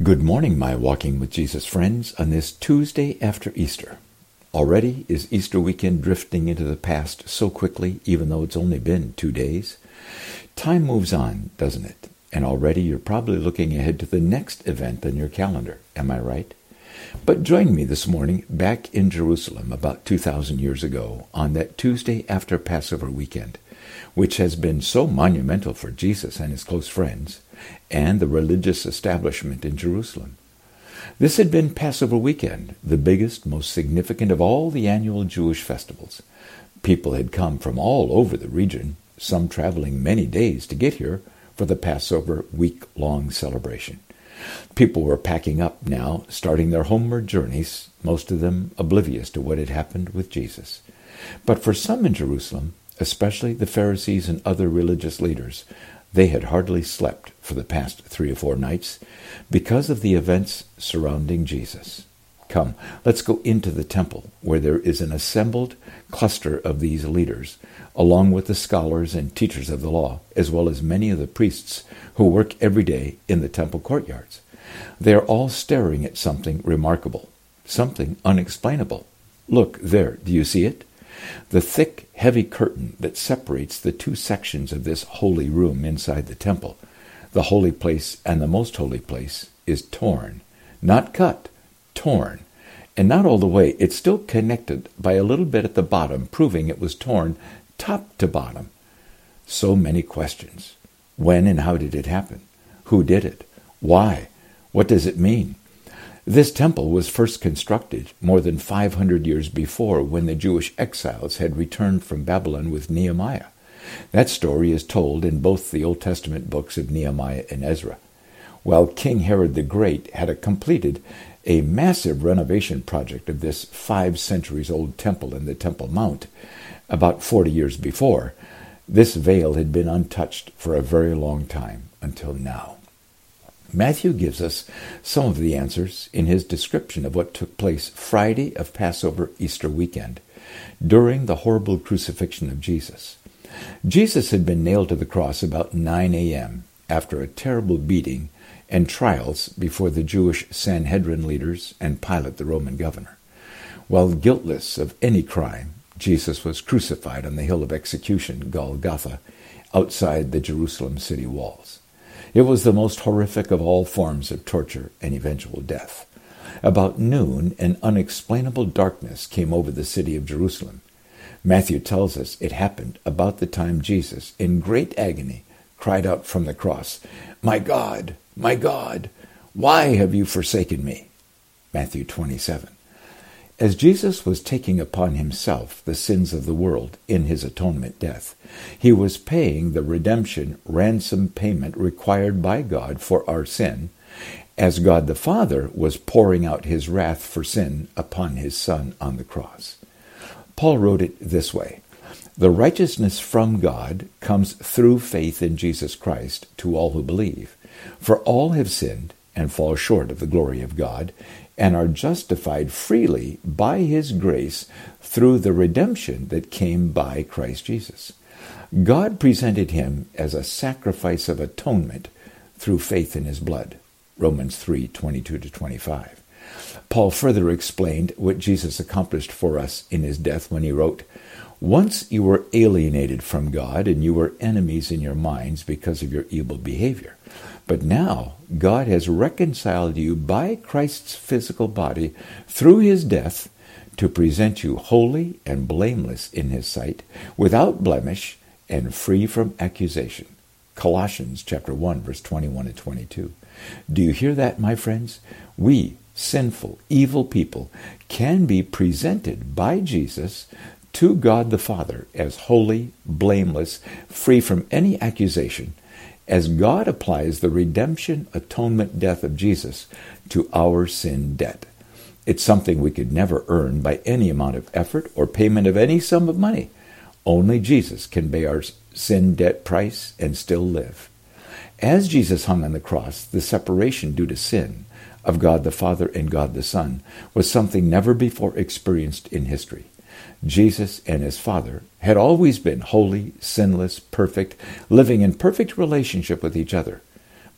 Good morning, my Walking with Jesus friends, on this Tuesday after Easter. Already is Easter weekend drifting into the past so quickly, even though it's only been 2 days. Time moves on, doesn't it? And already you're probably looking ahead to the next event on your calendar. Am I right? But join me this morning back in Jerusalem about 2,000 years ago on that Tuesday after Passover weekend, which has been so monumental for Jesus and his close friends and the religious establishment in Jerusalem. This had been Passover weekend, the biggest, most significant of all the annual Jewish festivals. People had come from all over the region, some traveling many days to get here for the Passover week-long celebration. People were packing up now, starting their homeward journeys, most of them oblivious to what had happened with Jesus. But for some in Jerusalem, especially the Pharisees and other religious leaders, they had hardly slept for the past 3 or 4 nights because of the events surrounding Jesus. Come, let's go into the temple where there is an assembled cluster of these leaders, along with the scholars and teachers of the law, as well as many of the priests who work every day in the temple courtyards. They are all staring at something remarkable, something unexplainable. Look there, do you see it? The thick, heavy curtain that separates the 2 sections of this holy room inside the temple, the holy place and the most holy place, is torn. Not cut, torn. And not all the way, it's still connected by a little bit at the bottom, proving it was torn top to bottom. So many questions. When and how did it happen? Who did it? Why? What does it mean? This temple was first constructed more than 500 years before, when the Jewish exiles had returned from Babylon with Nehemiah. That story is told in both the Old Testament books of Nehemiah and Ezra. While King Herod the Great had completed a massive renovation project of this 5 centuries old temple in the Temple Mount about 40 years before, this veil had been untouched for a very long time, until now. Matthew gives us some of the answers in his description of what took place Friday of Passover Easter weekend, during the horrible crucifixion of Jesus. Jesus had been nailed to the cross about 9 a.m. after a terrible beating and trials before the Jewish Sanhedrin leaders and Pilate, the Roman governor. While guiltless of any crime, Jesus was crucified on the hill of execution, Golgotha, outside the Jerusalem city walls. It was the most horrific of all forms of torture and eventual death. About noon, an unexplainable darkness came over the city of Jerusalem. Matthew tells us it happened about the time Jesus, in great agony, cried out from the cross, my God, why have you forsaken me?" Matthew 27. As Jesus was taking upon himself the sins of the world in his atonement death, he was paying the redemption ransom payment required by God for our sin, as God the Father was pouring out his wrath for sin upon his Son on the cross. Paul wrote it this way: "The righteousness from God comes through faith in Jesus Christ to all who believe. For all have sinned and fall short of the glory of God, and are justified freely by his grace through the redemption that came by Christ Jesus. God presented him as a sacrifice of atonement through faith in his blood." Romans 3:22-25. Paul further explained what Jesus accomplished for us in his death when he wrote, "Once you were alienated from God, and you were enemies in your minds because of your evil behavior. But now God has reconciled you by Christ's physical body through his death to present you holy and blameless in his sight, without blemish and free from accusation." Colossians chapter 1, verse 21 and 22. Do you hear that, my friends? We, sinful, evil people, can be presented by Jesus to God the Father as holy, blameless, free from any accusation, as God applies the redemption, atonement, death of Jesus to our sin debt. It's something we could never earn by any amount of effort or payment of any sum of money. Only Jesus can pay our sin debt price and still live. As Jesus hung on the cross, the separation due to sin of God the Father and God the Son was something never before experienced in history. Jesus and his Father had always been holy, sinless, perfect, living in perfect relationship with each other.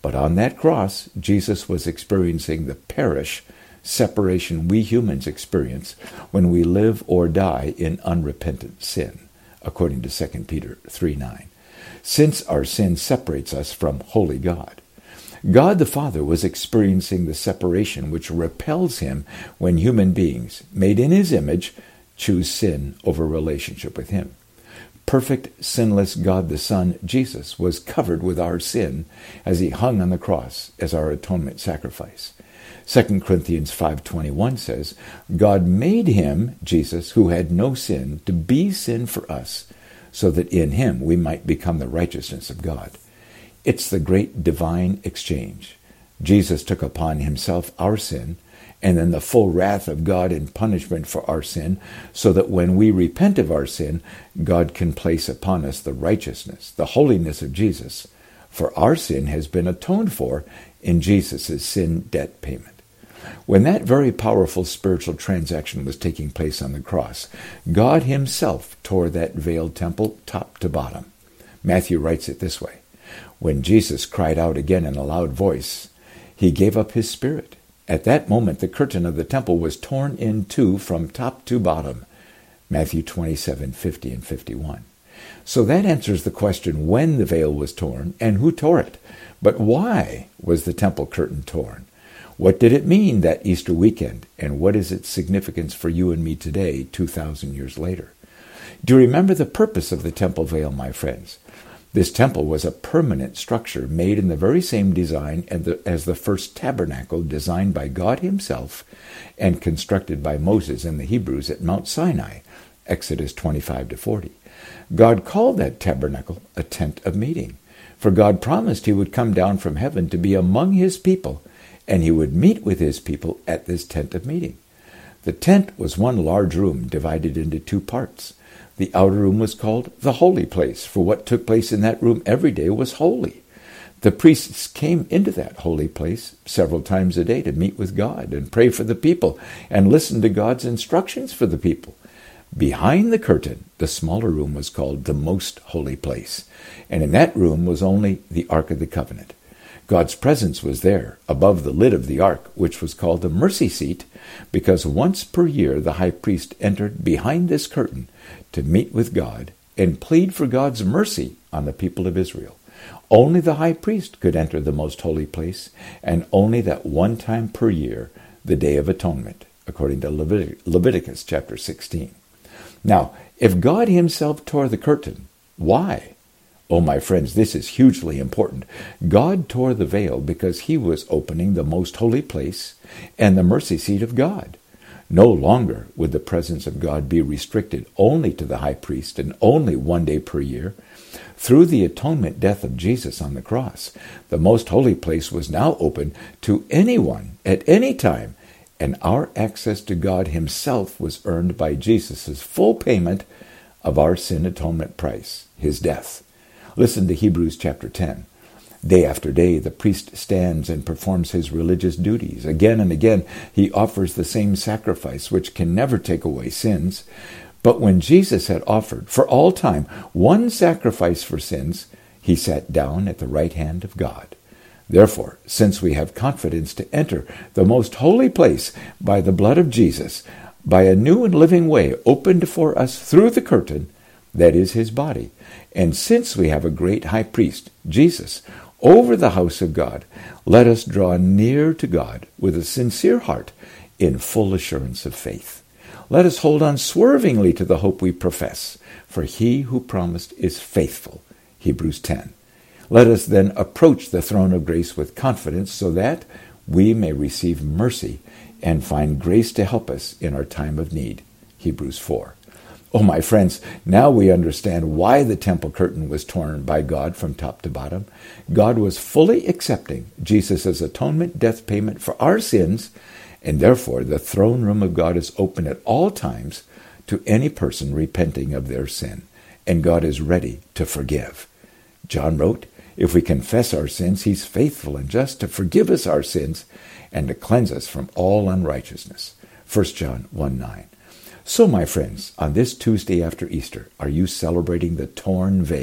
But on that cross, Jesus was experiencing the perish separation we humans experience when we live or die in unrepentant sin, according to 2 Peter 3:9. Since our sin separates us from holy God. God the Father was experiencing the separation which repels him when human beings, made in his image, choose sin over relationship with him. Perfect, sinless God the Son, Jesus, was covered with our sin as he hung on the cross as our atonement sacrifice. 2 Corinthians 5:21 says, God made him, Jesus, who had no sin, to be sin for us, so that in him we might become the righteousness of God. It's the great divine exchange. Jesus took upon himself our sin, and then the full wrath of God in punishment for our sin, so that when we repent of our sin, God can place upon us the righteousness, the holiness of Jesus, for our sin has been atoned for in Jesus' sin debt payment. When that very powerful spiritual transaction was taking place on the cross, God himself tore that veiled temple top to bottom. Matthew writes it this way: when Jesus cried out again in a loud voice, he gave up his spirit. At that moment, the curtain of the temple was torn in two from top to bottom. Matthew 27:50 and 51. So that answers the question when the veil was torn and who tore it. But why was the temple curtain torn? What did it mean that Easter weekend, and what is its significance for you and me today, 2,000 years later? Do you remember the purpose of the temple veil, my friends? This temple was a permanent structure made in the very same design as the first tabernacle designed by God himself and constructed by Moses and the Hebrews at Mount Sinai, Exodus 25-40. God called that tabernacle a tent of meeting, for God promised he would come down from heaven to be among his people, and he would meet with his people at this tent of meeting. The tent was one large room divided into two parts. The outer room was called the holy place, for what took place in that room every day was holy. The priests came into that holy place several times a day to meet with God and pray for the people and listen to God's instructions for the people. Behind the curtain, the smaller room was called the most holy place, and in that room was only the Ark of the Covenant. God's presence was there, above the lid of the ark, which was called the mercy seat, because once per year the high priest entered behind this curtain to meet with God and plead for God's mercy on the people of Israel. Only the high priest could enter the most holy place, and only that one time per year, the Day of Atonement, according to Leviticus chapter 16. Now, if God himself tore the curtain, why? Oh, my friends, this is hugely important. God tore the veil because he was opening the most holy place and the mercy seat of God. No longer would the presence of God be restricted only to the high priest and only one day per year. Through the atonement death of Jesus on the cross, the most holy place was now open to anyone at any time, and our access to God himself was earned by Jesus' full payment of our sin atonement price, his death. Listen to Hebrews chapter 10. Day after day, the priest stands and performs his religious duties. Again and again, he offers the same sacrifice, which can never take away sins. But when Jesus had offered, for all time, one sacrifice for sins, he sat down at the right hand of God. Therefore, since we have confidence to enter the most holy place by the blood of Jesus, by a new and living way opened for us through the curtain, that is his body, and since we have a great high priest, Jesus, over the house of God, let us draw near to God with a sincere heart in full assurance of faith. Let us hold unswervingly to the hope we profess, for he who promised is faithful. Hebrews 10. Let us then approach the throne of grace with confidence so that we may receive mercy and find grace to help us in our time of need. Hebrews 4. Oh, my friends, now we understand why the temple curtain was torn by God from top to bottom. God was fully accepting Jesus' atonement death payment for our sins, and therefore the throne room of God is open at all times to any person repenting of their sin, and God is ready to forgive. John wrote, if we confess our sins, he's faithful and just to forgive us our sins and to cleanse us from all unrighteousness. 1 John 1:9. So, my friends, on this Tuesday after Easter, are you celebrating the torn veil?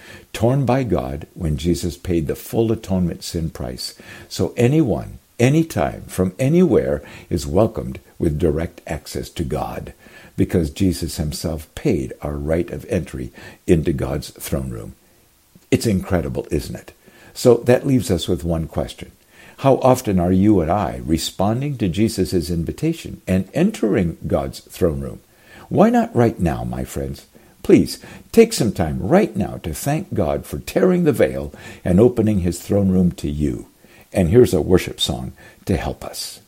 torn by God when Jesus paid the full atonement sin price. So anyone, anytime, from anywhere is welcomed with direct access to God, because Jesus himself paid our right of entry into God's throne room. It's incredible, isn't it? So that leaves us with one question. How often are you and I responding to Jesus' invitation and entering God's throne room? Why not right now, my friends? Please, take some time right now to thank God for tearing the veil and opening his throne room to you. And here's a worship song to help us.